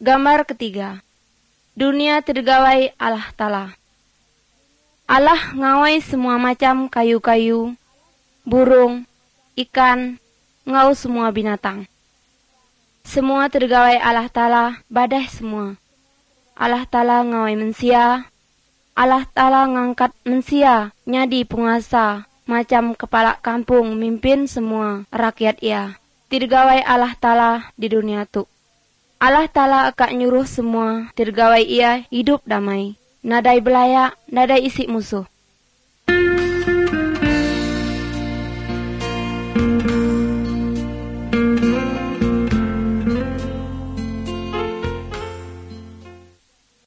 Gambar ketiga. Dunia tergawai Allah Ta'ala. Allah ngawai semua macam kayu-kayu, burung, ikan, ngau semua binatang. Semua tergawai Allah Ta'ala, badai semua. Allah Ta'ala ngawai manusia. Allah Ta'ala ngangkat manusia nyadi penguasa, macam kepala kampung mimpin semua rakyat ia. Tergawai Allah Ta'ala di dunia tu. Allah Ta'ala akan nyuruh semua tergawai ia hidup damai. Nadai belaya, nadai isi musuh.